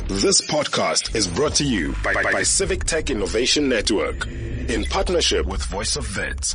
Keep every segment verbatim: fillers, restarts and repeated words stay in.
This podcast is brought to you by, by, by Civic Tech Innovation Network in partnership with Voice of Vets.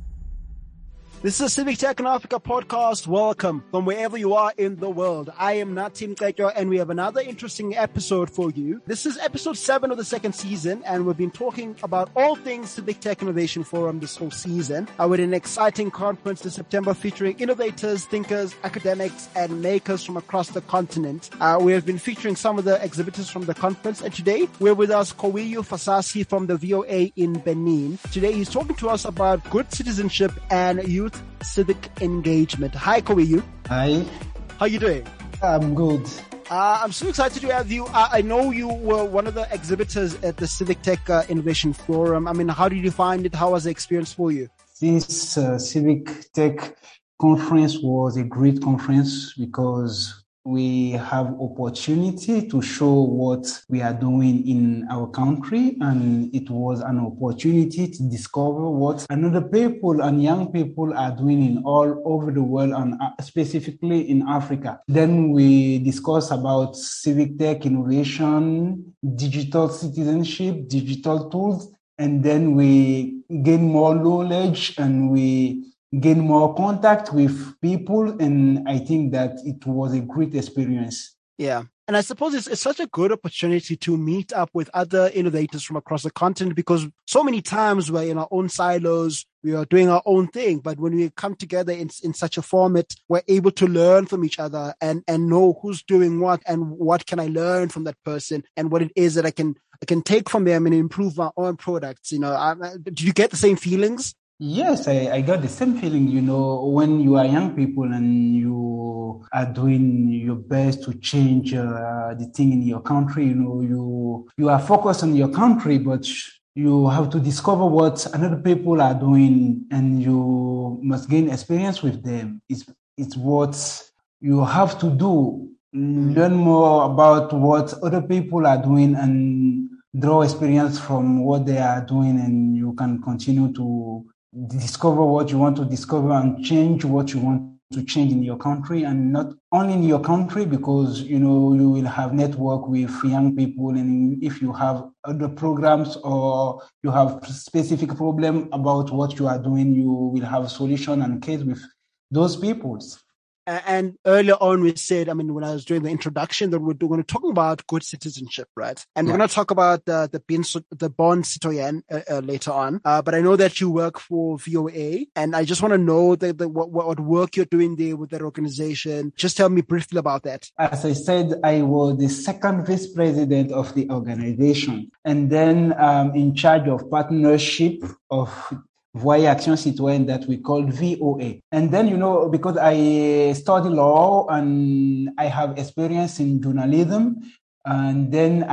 This is a Civic Tech in Africa podcast. Welcome from wherever you are in the world. I am Natim Kekyo, and we have another interesting episode for you. This is episode seven of the second season, and we've been talking about all things Civic Tech Innovation Forum this whole season. Uh, with an exciting conference this September featuring innovators, thinkers, academics, and makers from across the continent. Uh, we have been featuring some of the exhibitors from the conference, and today we're with us Kowiyu Fasasi from the V O A in Benin. Today he's talking to us about good citizenship and youth civic engagement. Hi, Kowiyu. Hi. How you doing? I'm good. Uh, I'm so excited to have you. Uh, I know you were one of the exhibitors at the Civic Tech uh, Innovation Forum. I mean, how did you find it? How was the experience for you? This uh, Civic Tech conference was a great conference because we have opportunity to show what we are doing in our country, and it was an opportunity to discover what another people and young people are doing in all over the world, and specifically in Africa. Then we discuss about civic tech innovation, digital citizenship, digital tools, and then we gain more knowledge and we gain more contact with people, and I think that it was a great experience. Yeah. And I suppose it's, it's such a good opportunity to meet up with other innovators from across the continent, because so many times we're in our own silos, we are doing our own thing. But when we come together in, in such a format, we're able to learn from each other and, and know who's doing what and what can I learn from that person and what it is that I can I can take from them and improve my own products. You know, I, did you get the same feelings? Yes, I, I got the same feeling, you know, when you are young people and you are doing your best to change uh, the thing in your country, you know, you you are focused on your country, but you have to discover what another people are doing and you must gain experience with them. It's, it's what you have to do, learn more about what other people are doing and draw experience from what they are doing, and you can continue to discover what you want to discover and change what you want to change in your country, and not only in your country, because, you know, you will have network with young people, and if you have other programs or you have specific problem about what you are doing, you will have solution and case with those peoples. And earlier on, we said, I mean, when I was doing the introduction, that we're going to talk about good citizenship, right? And yeah. We're going to talk about uh, the the Bon Citoyen uh, uh, later on. Uh, but I know that you work for V O A, and I just want to know the, the, what, what work you're doing there with that organization. Just tell me briefly about that. As I said, I was the second vice president of the organization, and then um, in charge of partnership of Voyer Action Citoyenne that we call V O A. And then, you know, because I study law and I have experience in journalism, and then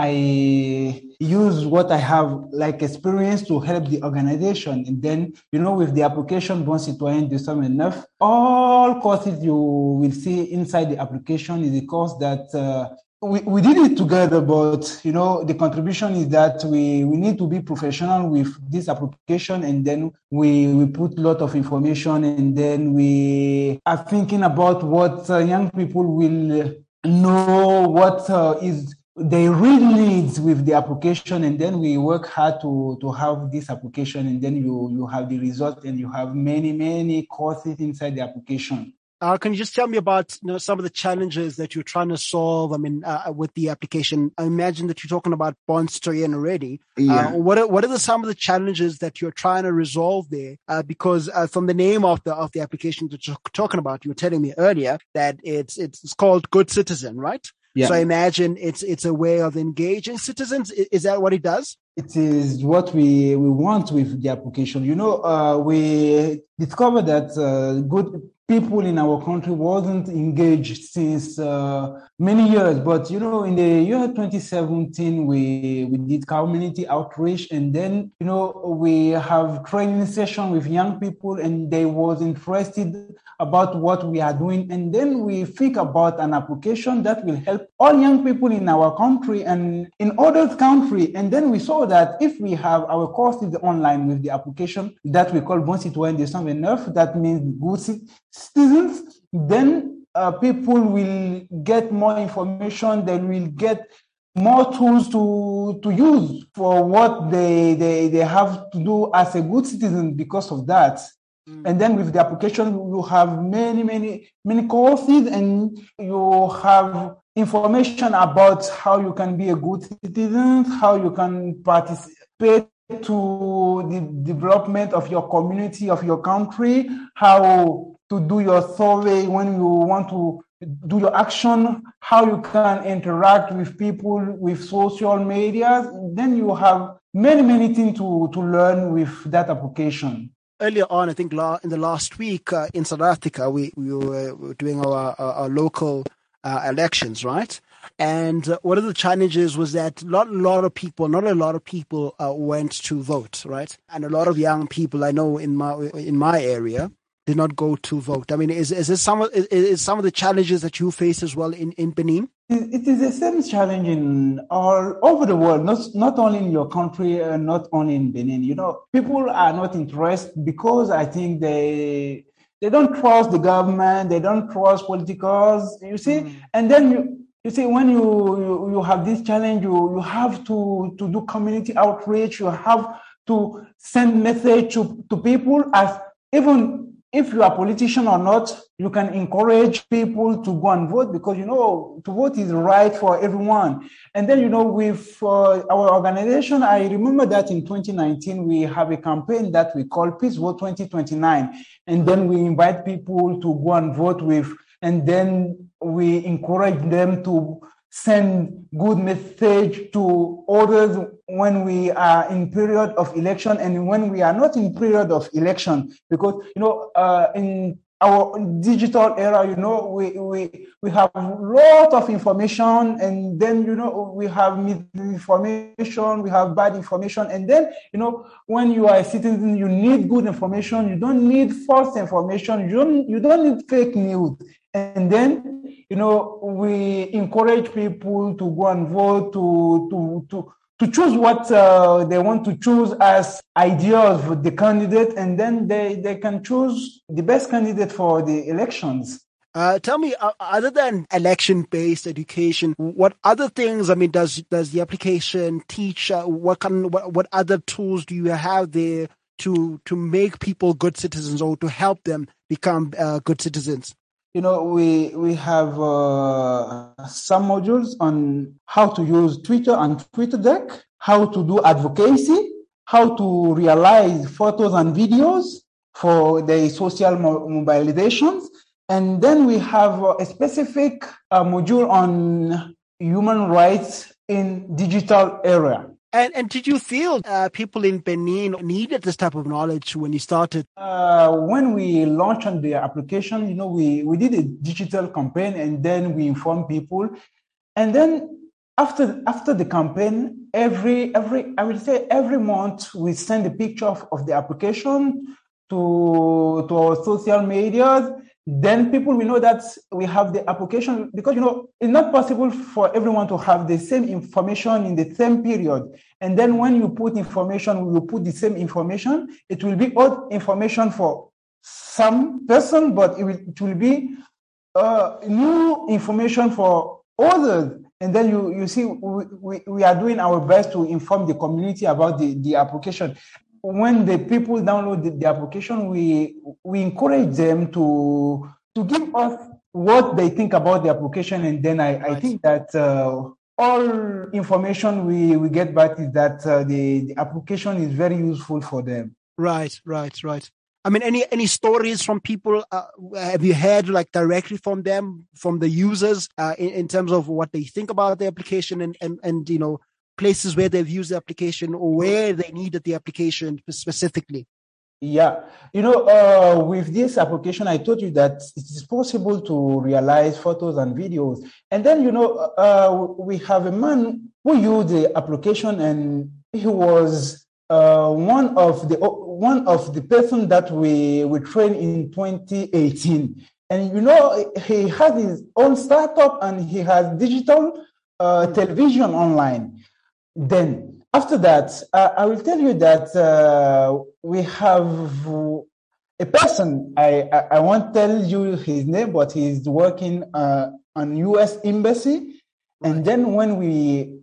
I use what I have like experience to help the organization. And then, you know, with the application Bon Citoyen de Somme Neuf, all courses you will see inside the application is a course that uh, We, we did it together, but, you know, the contribution is that we, we need to be professional with this application, and then we, we put a lot of information, and then we are thinking about what uh, young people will know, what uh, is they really need with the application, and then we work hard to, to have this application, and then you, you have the result, and you have many, many courses inside the application. Uh, can you just tell me about, you know, some of the challenges that you're trying to solve? I mean, uh, with the application, I imagine that you're talking about Bon Citoyen already. Yeah. Uh, what are, what are the, some of the challenges that you're trying to resolve there? Uh, because, uh, from the name of the, of the application that you're talking about, you were telling me earlier that it's, it's called Good Citizen, right? Yeah. So I imagine it's, it's a way of engaging citizens. Is that what it does? It is what we, we want with the application. You know, uh, we discovered that uh, good people in our country wasn't engaged since uh, many years. But, you know, in the year twenty seventeen, we, we did community outreach, and then, you know, we have training session with young people, and they was interested about what we are doing. And then we think about an application that will help all young people in our country and in other countries. And then we saw that if we have our courses online with the application that we call Bon Citoyen de Somme Neuf, that means good citizens, then uh, people will get more information, they will get more tools to to use for what they they, they have to do as a good citizen because of that. Mm. And then with the application, you have many, many, many courses, and you have information about how you can be a good citizen, how you can participate to the development of your community, of your country, how to do your survey when you want to do your action, how you can interact with people with social media. Then you have many, many things to, to learn with that application. Earlier on, I think la- in the last week uh, in South Africa, we, we were, we were doing our, our, our local uh, elections, right? And uh, one of the challenges was that not a lot of people, not a lot of people uh, went to vote, right? And a lot of young people I know in my in my area did not go to vote. I mean, is is this some of is, is some of the challenges that you face as well in, in Benin? It is the same challenge in all over the world, not not only in your country, and not only in Benin. You know, people are not interested because I think they they don't trust the government, they don't trust politicals. You see, mm. and then you. You see, when you, you, you have this challenge, you, you have to, to do community outreach. You have to send message to, to people, as even if you are a politician or not, you can encourage people to go and vote, because, you know, to vote is right for everyone. And then, you know, with uh, our organization, I remember that in twenty nineteen, we have a campaign that we call Peace Vote twenty twenty-nine. And then we invite people to go and vote with, and then we encourage them to send good message to others when we are in period of election and when we are not in period of election. Because, you know, uh, in our digital era, you know, we, we, we have a lot of information, and then, you know, we have misinformation, we have bad information. And then, you know, when you are a citizen, you need good information. You don't need false information. You don't, you don't need fake news. And then, you know, we encourage people to go and vote, to to to to choose what uh, they want to choose as ideas for the candidate, and then they, they can choose the best candidate for the elections. Uh, tell me, uh, other than election-based education, what other things, I mean, does does the application teach? Uh, what kind, what, what other tools do you have there to to make people good citizens, or to help them become uh, good citizens? You know, we we have uh, some modules on how to use Twitter and TweetDeck, how to do advocacy, how to realize photos and videos for the social mobilizations. And then we have a specific uh, module on human rights in digital era. And and did you feel uh, people in Benin needed this type of knowledge when you started? Uh, when we launched the application, you know, we, we did a digital campaign, and then we informed people. And then after after the campaign, every every I would say every month we send a picture of, of the application to to our social media. Then people will know that we have the application, because, you know, it's not possible for everyone to have the same information in the same period. And then when you put information, we will put the same information. It will be old information for some person, but it will, it will be uh, new information for others. And then you, you see, we, we, we are doing our best to inform the community about the, the application. When the people download the, the application, we we encourage them to to give us what they think about the application, and then I, right. I think that uh, all information we, we get back is that uh, the, the application is very useful for them. Right, right, right. I mean, any any stories from people? Uh, have you heard like directly from them, from the users, uh, in, in terms of what they think about the application, and and and you know, places where they've used the application or where they needed the application specifically? Yeah, you know, uh, with this application, I told you that it is possible to realize photos and videos. And then, you know, uh, we have a man who used the application, and he was uh, one of the one of the person that we we trained in twenty eighteen. And you know, he has his own startup, and he has digital uh, television online. Then after that, uh, I will tell you that uh, we have a person, I, I, I won't tell you his name, but he's working uh, on U S Embassy. And then when we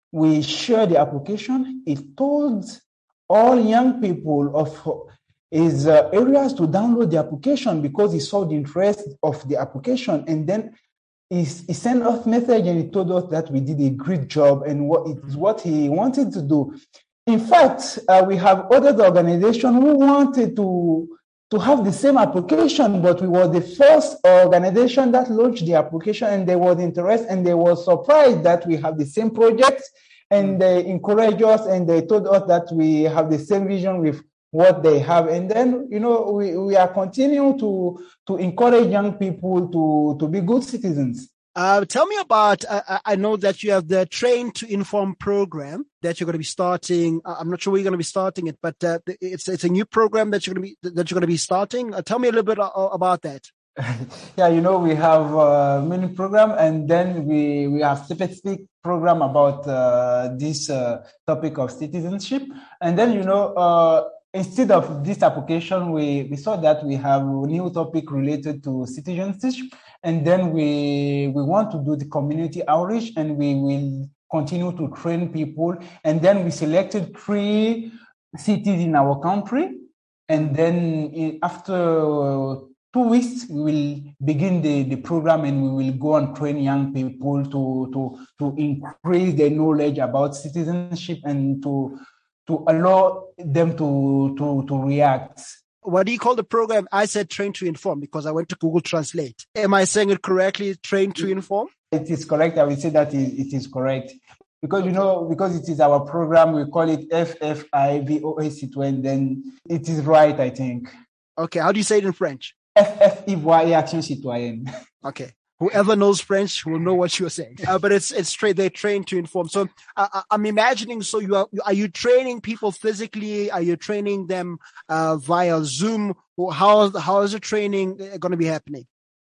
we shared the application. It told all young people of his uh, areas to download the application because he saw the interest of the application. And then he, he sent us a message and he told us that we did a great job and what it is what he wanted to do. In fact, uh, we have other organizations who wanted to to have the same application, but we were the first organization that launched the application, and they were interested, and they were surprised that we have the same project, and they encouraged us, and they told us that we have the same vision with what they have. And then, you know, we, we are continuing to, to encourage young people to, to be good citizens. Uh, tell me about, uh, I know that you have the Train to Inform program that you're going to be starting. I'm not sure where you're going to be starting it, but uh, it's it's a new program that you're going to be that you're going to be starting. Uh, tell me a little bit about that. Yeah, you know, we have a mini program, and then we, we have specific program about uh, this uh, topic of citizenship. And then, you know, uh, instead of this application, we, we saw that we have a new topic related to citizenship. And then we we want to do the community outreach, and we will continue to train people. And then we selected three cities in our country. And then in, after two weeks, we will begin the, the program, and we will go and train young people to, to, to increase their knowledge about citizenship and to, to allow them to, to, to react. What do you call the program? I said Train to Inform because I went to Google Translate. Am I saying it correctly? Train to Inform? It is correct. I will say that it is correct. Because, you know, because it is our program, we call it F F I V O A Citoyen, then it is right, I think. Okay. How do you say it in French? F F I V O A Action Citoyenne. Okay. Whoever knows French will know what you're saying. Uh, but it's it's straight. They're trained to inform. So uh, I'm imagining. So you are are you training people physically? Are you training them uh, via Zoom? Or how how is the training going to be happening?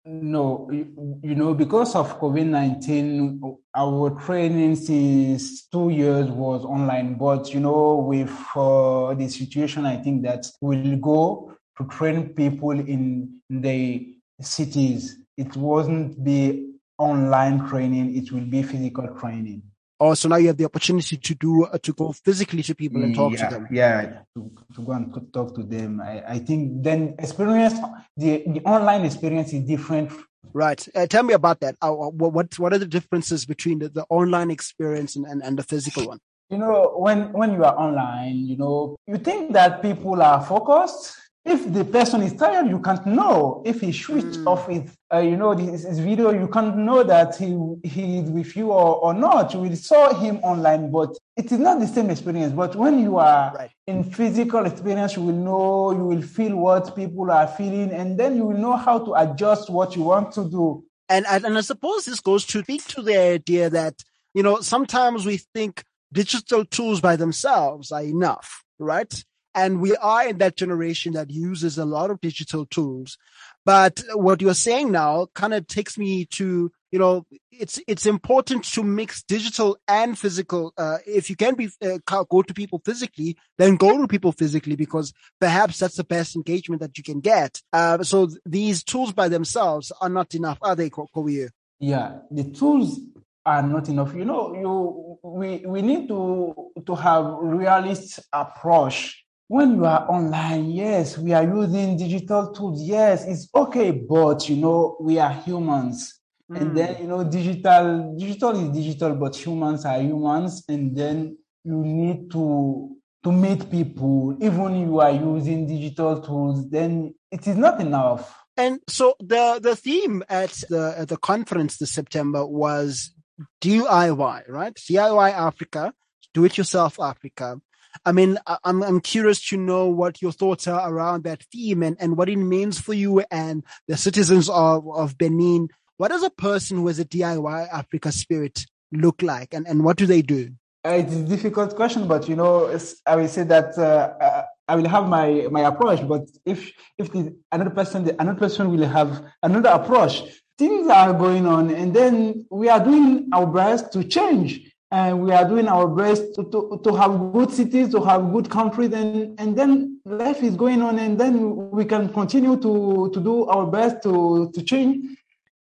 No, you, you know, because of COVID nineteen, our training since two years was online. But you know, with uh, the situation, I think that we'll go to train people in the cities. It wasn't be online training, it will be physical training. Oh, so now you have the opportunity to do, uh, to go physically to people and talk yeah, to them. Yeah, to, to go and talk to them. I, I think then experience, the, the online experience is different. Right. Uh, tell me about that. Uh, what, what are the differences between the, the online experience and, and, and the physical one? You know, when, when you are online, you know, you think that people are focused. If the person is tired, you can't know. If he switched mm. off his, uh, you know, this, this video, you can't know that he he is with you or, or not. You will saw him online, but it is not the same experience. But when you are right. in physical experience, you will know, you will feel what people are feeling, and then you will know how to adjust what you want to do. And and, and I suppose this goes to speak to the idea that, you know, sometimes we think digital tools by themselves are enough, right? And we are in that generation that uses a lot of digital tools. But what you're saying now kind of takes me to, you know, it's it's important to mix digital and physical. Uh, if you can be uh, go to people physically, then go to people physically, because perhaps that's the best engagement that you can get. Uh, so th- these tools by themselves are not enough, are they, Kowiye? Yeah, the tools are not enough. You know, you we we need to to have realist approach. When you are online, yes, we are using digital tools. Yes, it's okay, but you know, we are humans. Mm. And then, you know, digital, digital is digital, but humans are humans. And then you need to, to meet people. Even you are using digital tools, then it is not enough. And so the, the theme at the, at the conference this September was D I Y, right? D I Y Africa, do it yourself Africa. I mean, I'm I'm curious to know what your thoughts are around that theme and, and what it means for you and the citizens of, of Benin. What does a person who has a D I Y Africa spirit look like, and, and what do they do? It's a difficult question, but you know, I will say that uh, I will have my, my approach. But if if the, another person, another person will have another approach. Things are going on, and then we are doing our best to change. And we are doing our best to, to, to have good cities, to have good countries, and, and then life is going on, and then we can continue to, to do our best to, to change.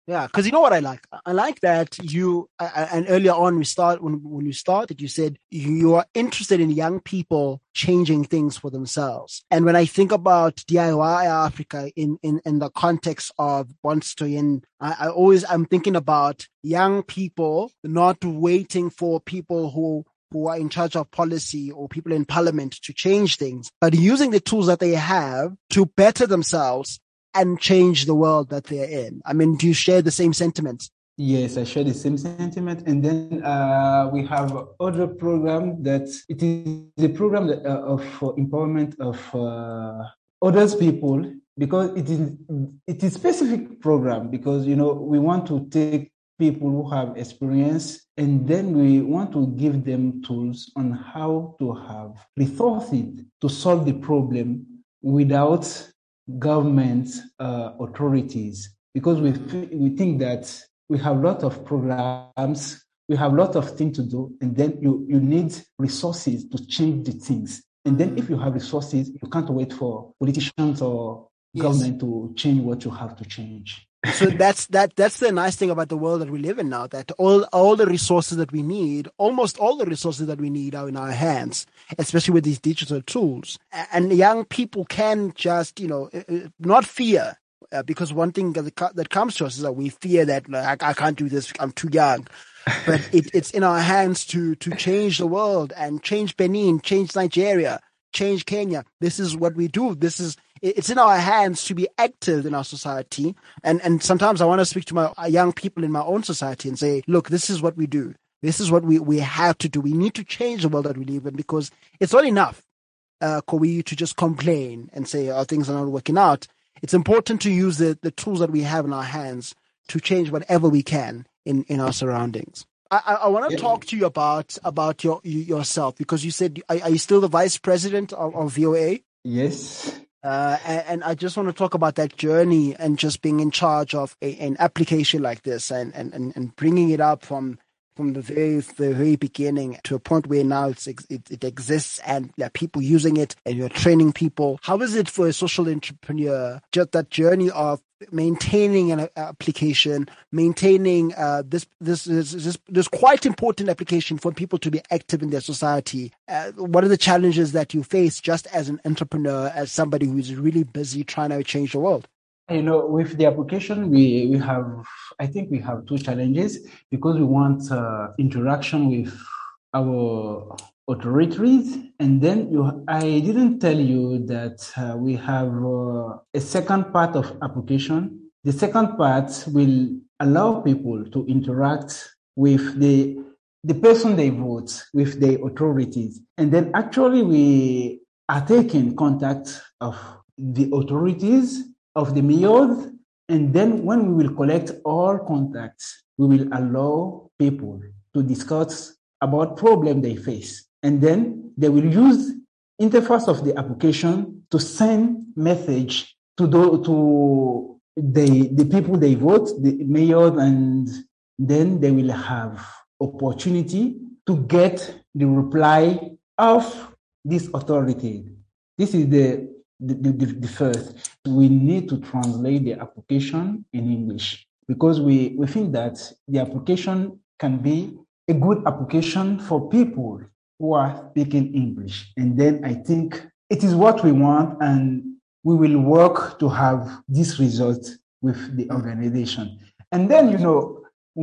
Yeah, because you know what I like? I like that you, uh, and earlier on we start, when, when you started, you said you are interested in young people changing things for themselves. And when I think about D I Y Africa in, in, in the context of Bonstoyen, I, I always, I'm thinking about young people not waiting for people who who are in charge of policy or people in parliament to change things, but using the tools that they have to better themselves and change the world that they're in. I mean, do you share the same sentiments? Yes, I share the same sentiment. And then uh, we have other program that it is the program that, uh, of uh, empowerment of uh, others people, because it is it is specific program, because you know we want to take people who have experience, and then we want to give them tools on how to have resources to solve the problem without government uh, authorities, because we we think that we have a lot of programs, we have a lot of things to do, and then you, you need resources to change the things. And then if you have resources, you can't wait for politicians or yes. government to change what you have to change. So that's that. That's the nice thing about the world that we live in now, that all, all the resources that we need, almost all the resources that we need are in our hands, especially with these digital tools. And young people can just, you know, not fear, uh, because one thing that, that comes to us is that we fear that like, I, I can't do this, I'm too young. But it, it's in our hands to, to change the world and change Benin, change Nigeria, change Kenya. This is what we do. This is, it's in our hands to be active in our society. And, and sometimes I want to speak to my young people in my own society and say, look, this is what we do. This is what we, we have to do. We need to change the world that we live in, because it's not enough, uh, Kowi, to just complain and say, oh, things are not working out. It's important to use the, the tools that we have in our hands to change whatever we can in, in our surroundings. I, I, I want to yeah. talk to you about, about your, yourself, because you said, are, are you still the vice president of, of V O A? Yes. Uh, and, and I just want to talk about that journey and just being in charge of a, an application like this, and, and, and bringing it up from from the very the very beginning to a point where now it's, it, it exists and there are people using it and you're training people. How is it for a social entrepreneur, just that journey of maintaining an application, maintaining uh, this, this, this, this, this quite important application for people to be active in their society? Uh, what are the challenges that you face just as an entrepreneur, as somebody who's really busy trying to change the world? You know, with the application, we, we have, I think we have two challenges, because we want uh, interaction with our authorities. And then you, I didn't tell you that uh, we have uh, a second part of application. The second part will allow people to interact with the the person they vote, with the authorities. And then actually we are taking contact of the authorities, of the mayors, and then when we will collect all contacts, we will allow people to discuss about problem they face. And then they will use interface of the application to send message to the, to the, the people they vote, the mayor, and then they will have opportunity to get the reply of this authority. This is the The, the, the first. We need to translate the application in English, because we, we think that the application can be a good application for people who are speaking English. And then I think it is what we want, and we will work to have this result with the organization. And then, you know,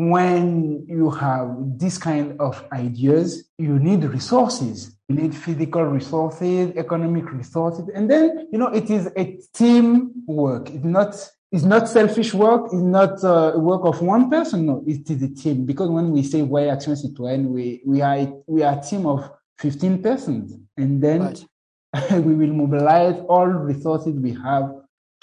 when you have this kind of ideas, you need resources. You need physical resources, economic resources. And then, you know, it is a team work. It's not, it's not selfish work. It's not uh, work of one person. No, it is a team. Because when we say Voya Action Citoyenne, we, we are, we are a team of fifteen persons. And then right. we will mobilize all resources we have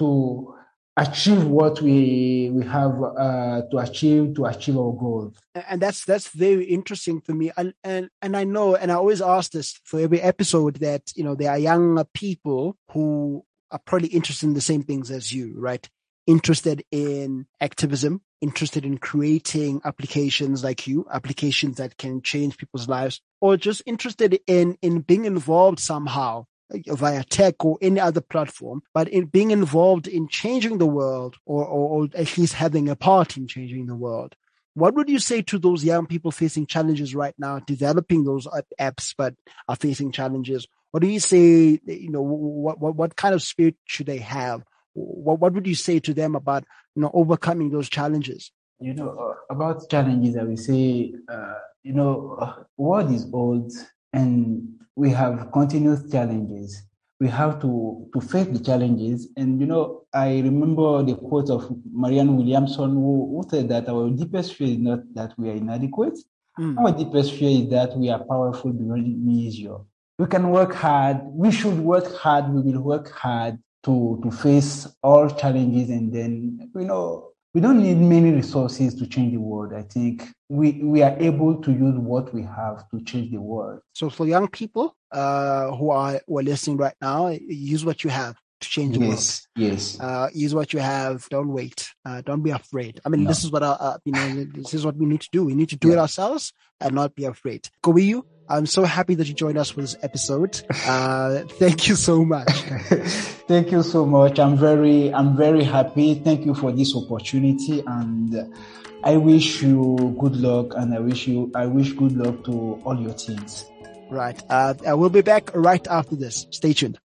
to achieve what we we have uh, to achieve to achieve our goals. And that's that's very interesting for me. And and and I know, and I always ask this for every episode, that you know there are young people who are probably interested in the same things as you, right? Interested in activism, interested in creating applications like you, applications that can change people's lives, or just interested in in being involved somehow via tech or any other platform, but in being involved in changing the world, or, or, or at least having a part in changing the world. What would you say to those young people facing challenges right now, developing those apps, but are facing challenges? What do you say, you know, what, what, what kind of spirit should they have? What, what would you say to them about, you know, overcoming those challenges? You know, uh, about challenges, I will say, uh, you know, uh, world is old and we have continuous challenges. We have to, to face the challenges. And, you know, I remember the quote of Marianne Williamson, who, who said that our deepest fear is not that we are inadequate. Mm. Our deepest fear is that we are powerful beyond measure. We can work hard. We should work hard. We will work hard to, to face all challenges. And then, you know, we don't need many resources to change the world. I think we, we are able to use what we have to change the world. So for young people uh, who are who are listening right now, use what you have to change the yes, world. Yes, uh, use what you have. Don't wait. Uh, don't be afraid. I mean, no. this is what our, uh, you know. This is what we need to do. We need to do yeah. it ourselves and not be afraid. Kowiyu, I'm so happy that you joined us for this episode. Uh, thank you so much. Thank you so much. I'm very, I'm very happy. Thank you for this opportunity, and I wish you good luck. And I wish you, I wish good luck to all your teams. Right. Uh, I will be back right after this. Stay tuned.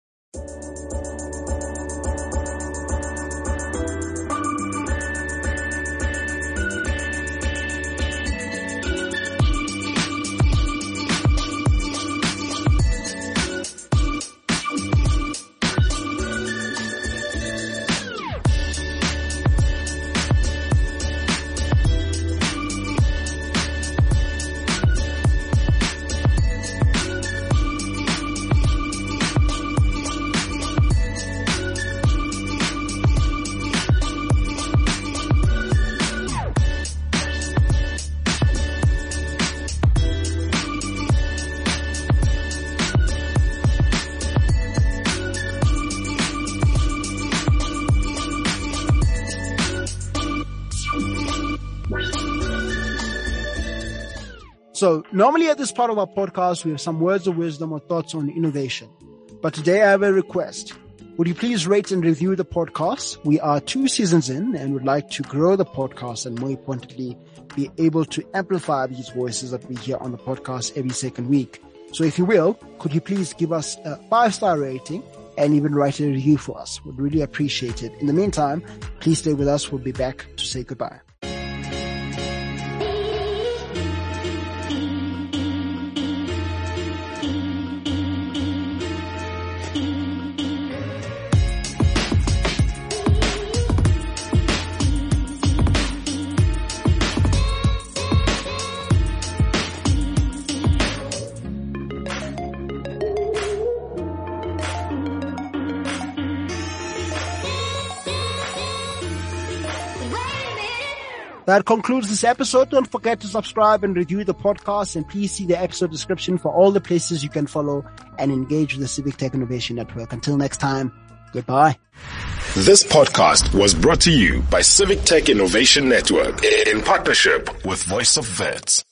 So normally at this part of our podcast, we have some words of wisdom or thoughts on innovation. But today I have a request. Would you please rate and review the podcast? We are two seasons in and would like to grow the podcast and, more importantly, be able to amplify these voices that we hear on the podcast every second week. So if you will, could you please give us a five-star rating and even write a review for us? We'd really appreciate it. In the meantime, please stay with us. We'll be back to say goodbye. That concludes this episode. Don't forget to subscribe and review the podcast, and please see the episode description for all the places you can follow and engage with the Civic Tech Innovation Network. Until next time, goodbye. This podcast was brought to you by Civic Tech Innovation Network in partnership with Voice of Vets.